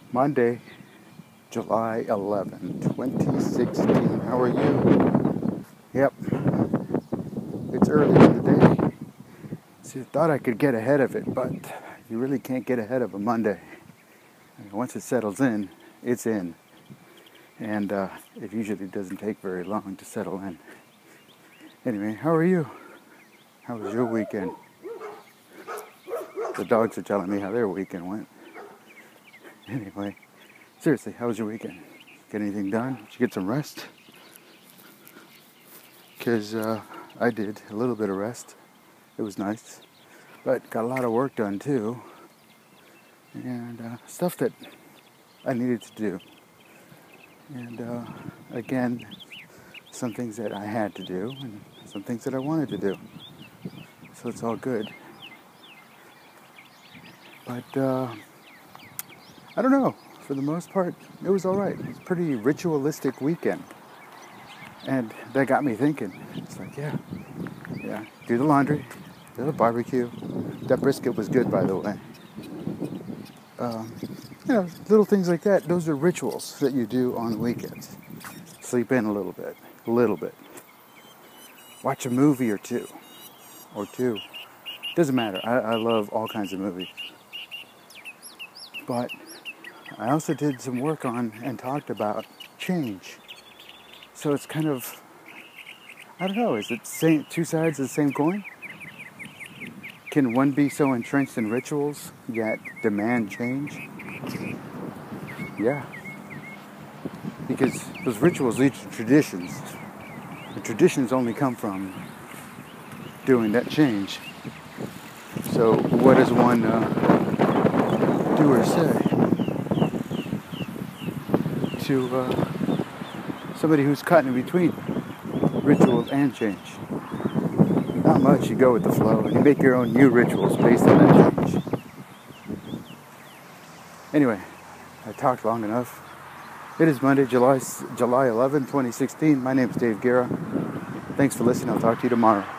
Monday, July 11, 2016. How are you? Yep, it's early in the day. See, I thought I could get ahead of it, but you really can't get ahead of a Monday. Once it settles in, it's in. And it usually doesn't take very long to settle in. Anyway, how are you? How was your weekend? The dogs are telling me how their weekend went. Anyway, seriously, how was your weekend? Get anything done? Did you get some rest? Because I did a little bit of rest. It was nice. But got a lot of work done too. And stuff that I needed to do. And again, some things that I had to do and some things that I wanted to do. So it's all good. But I don't know. For the most part, it was all right. It was a pretty ritualistic weekend. And that got me thinking. It's like, yeah, do the laundry, do the barbecue. That brisket was good, by the way. Little things like that. Those are rituals that you do on the weekends. Sleep in a little bit. Watch a movie or two. Doesn't matter. I love all kinds of movies. But I also did some work on and talked about change. So it's kind of, I don't know, is it two sides of the same coin? Can one be so entrenched in rituals, yet demand change? Yeah. Because those rituals lead to traditions. The traditions only come from doing that change. So what does one do or say to somebody who's caught in between ritual and change? Not much. You go with the flow and you make your own new rituals based on that change. Anyway, I talked long enough. It is Monday, July 11, 2016. My name is Dave Guerra. Thanks for listening. I'll talk to you tomorrow.